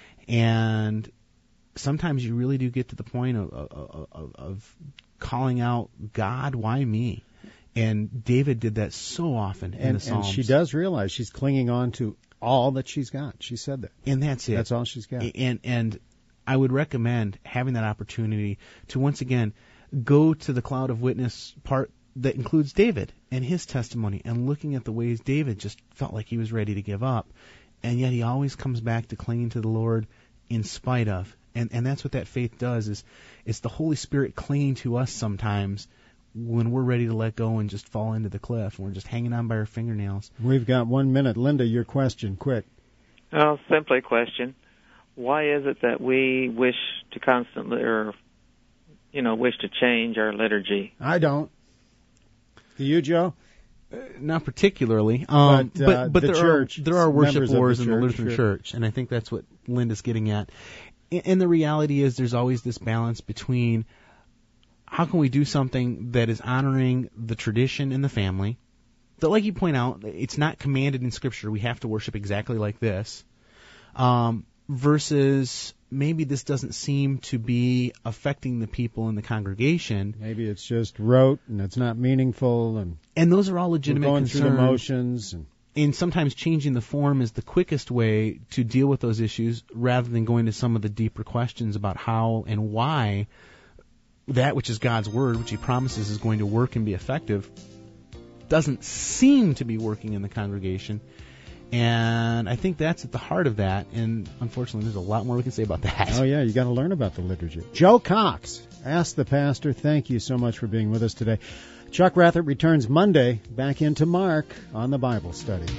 And sometimes you really do get to the point of, of, of, of calling out, God, why me? And David did that so often in and, the Psalms. And she does realize she's clinging on to all that she's got. She said that. And that's it. That's all she's got. And and I would recommend having that opportunity to once again go to the cloud of witness part that includes David and his testimony, and looking at the ways David just felt like he was ready to give up, and yet he always comes back to clinging to the Lord in spite of. And and that's what that faith does, is it's the Holy Spirit clinging to us sometimes when we're ready to let go and just fall into the cliff, and we're just hanging on by our fingernails. We've got one minute. Linda, your question, quick. Oh, simply a question. Why is it that we wish to constantly, or, you know, wish to change our liturgy? I don't. Do you, Joe? Uh, not particularly. Um, but, uh, but but the there church, are there are worship wars the in church, the Lutheran sure. Church, and I think that's what Linda's getting at. And the reality is, there's always this balance between how can we do something that is honoring the tradition in the family, that, like you point out, it's not commanded in Scripture, we have to worship exactly like this, um, versus maybe this doesn't seem to be affecting the people in the congregation. Maybe it's just rote and it's not meaningful, and and those are all legitimate we're going concerns. through the motions. And And sometimes changing the form is the quickest way to deal with those issues, rather than going to some of the deeper questions about how and why that which is God's Word, which He promises is going to work and be effective, doesn't seem to be working in the congregation. And I think that's at the heart of that, and unfortunately there's a lot more we can say about that. Oh, yeah, you got to learn about the liturgy. Joe Cox, Ask the Pastor, thank you so much for being with us today. Chuck Rathert returns Monday, back into Mark on the Bible Study.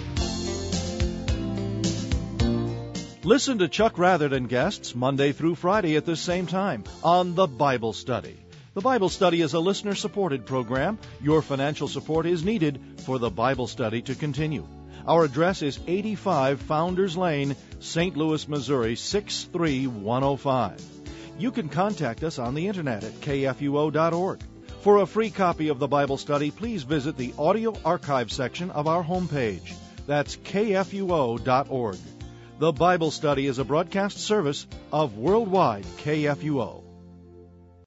Listen to Chuck Rathert and guests Monday through Friday at this same time on the Bible Study. The Bible Study is a listener-supported program. Your financial support is needed for the Bible Study to continue. Our address is eighty-five Founders Lane, Saint Louis, Missouri, six three one oh five. You can contact us on the internet at K F U O dot org. For a free copy of the Bible Study, please visit the audio archive section of our homepage. That's K F U O dot org. The Bible Study is a broadcast service of Worldwide K F U O.